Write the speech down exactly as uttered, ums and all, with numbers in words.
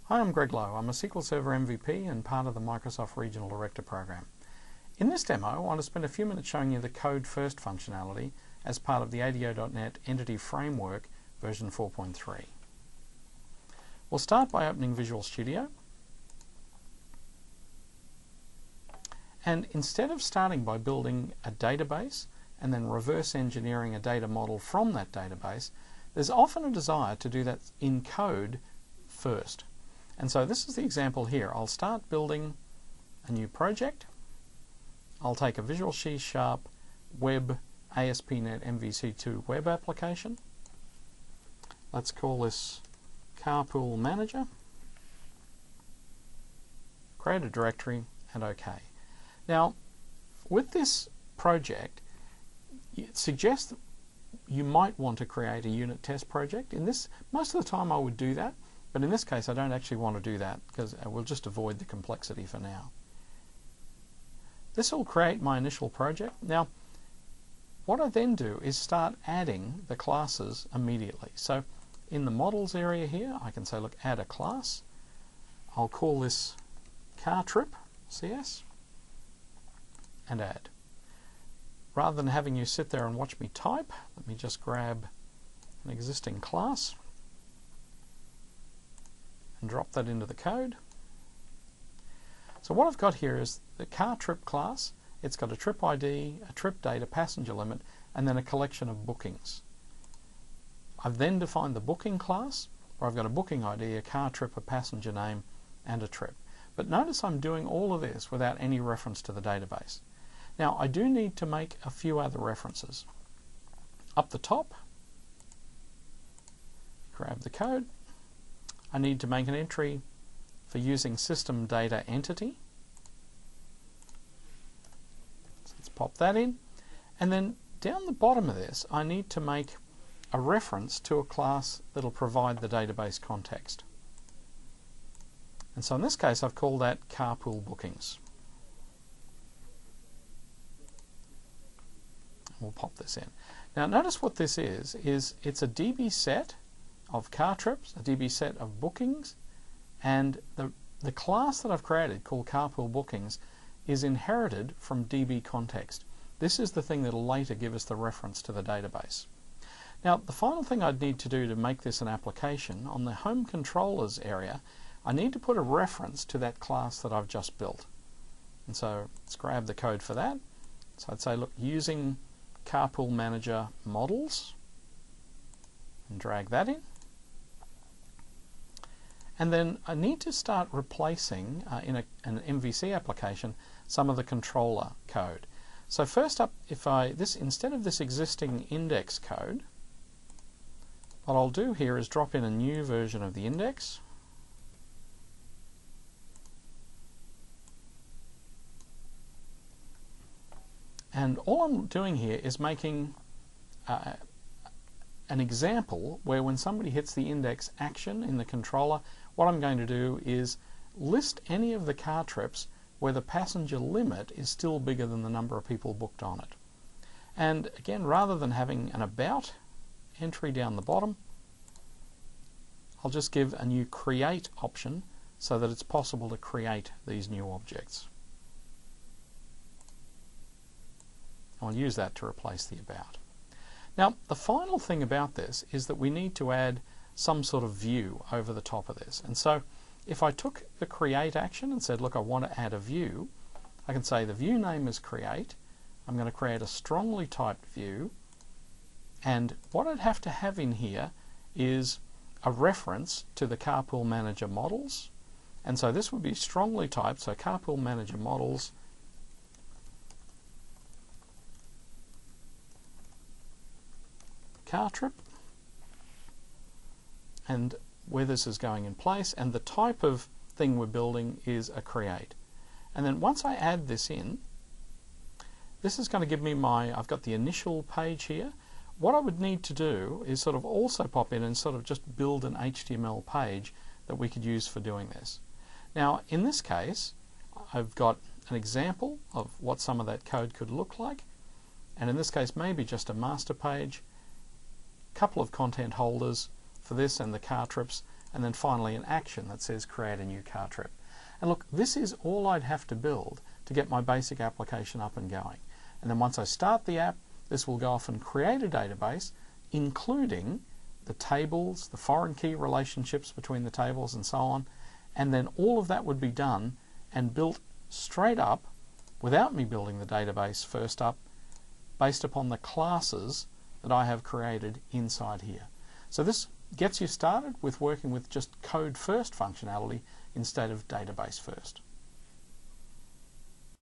Hi, I'm Greg Lowe. I'm a S Q L Server M V P and part of the Microsoft Regional Director program. In this demo, I want to spend a few minutes showing you the Code First functionality as part of the A D O dot net Entity Framework version four point three. We'll start by opening Visual Studio. And instead of starting by building a database and then reverse engineering a data model from that database, there's often a desire to do that in code first. And so this is the example here. I'll start building a new project. I'll take a Visual C Sharp Web A S P dot net M V C two web application. Let's call this Carpool Manager. Create a directory and OK. Now, with this project, it suggests that you might want to create a unit test project. In this, most of the time I would do that, but in this case I don't actually want to do that because we'll just avoid the complexity for now. This will create my initial project. Now, what I then do is start adding the classes immediately. So in the models area here, I can say, look, add a class. I'll call this CarTrip C S and add. Rather than having you sit there and watch me type, let me just grab an existing class and drop that into the code. So what I've got here is the CarTrip class. It's got a trip I D, a trip date, a passenger limit, and then a collection of bookings. I've then defined the booking class, where I've got a booking I D, a car trip, a passenger name, and a trip. But notice I'm doing all of this without any reference to the database. Now, I do need to make a few other references. Up the top, grab the code. I need to make an entry for using system data entity. So let's pop that in. And then down the bottom of this, I need to make a reference to a class that'll provide the database context. And so in this case, I've called that Carpool Bookings. We'll pop this in. Now notice what this is, is it's a D B set of car trips, a D B set of bookings, and the, the class that I've created called Carpool Bookings is inherited from D B context. This is the thing that will later give us the reference to the database. Now the final thing I'd need to do to make this an application, on the Home Controllers area, I need to put a reference to that class that I've just built. And so let's grab the code for that. So I'd say, look, using Carpool Manager models, and drag that in. And then I need to start replacing, uh, in a, an M V C application, some of the controller code. So first up, if I, this, instead of this existing index code, what I'll do here is drop in a new version of the index. And all I'm doing here is making uh, an example where when somebody hits the index action in the controller, what I'm going to do is list any of the car trips where the passenger limit is still bigger than the number of people booked on it. And again, rather than having an about entry down the bottom, I'll just give a new create option so that it's possible to create these new objects. I'll use that to replace the about. Now, the final thing about this is that we need to add some sort of view over the top of this. And so if I took the create action and said, look, I want to add a view, I can say the view name is create. I'm going to create a strongly typed view. And what I'd have to have in here is a reference to the Carpool Manager models. And so this would be strongly typed, so Carpool Manager models car trip, and where this is going in place, and the type of thing we're building is a create. And then once I add this in, this is going to give me my, I've got the initial page here. What I would need to do is sort of also pop in and sort of just build an H T M L page that we could use for doing this. Now in this case, I've got an example of what some of that code could look like, and in this case maybe just a master page, couple of content holders for this and the car trips, and then finally an action that says create a new car trip. And look, this is all I'd have to build to get my basic application up and going. And then once I start the app, this will go off and create a database, including the tables, the foreign key relationships between the tables and so on, and then all of that would be done and built straight up without me building the database first up, based upon the classes that I have created inside here. So this gets you started with working with just code first functionality instead of database first.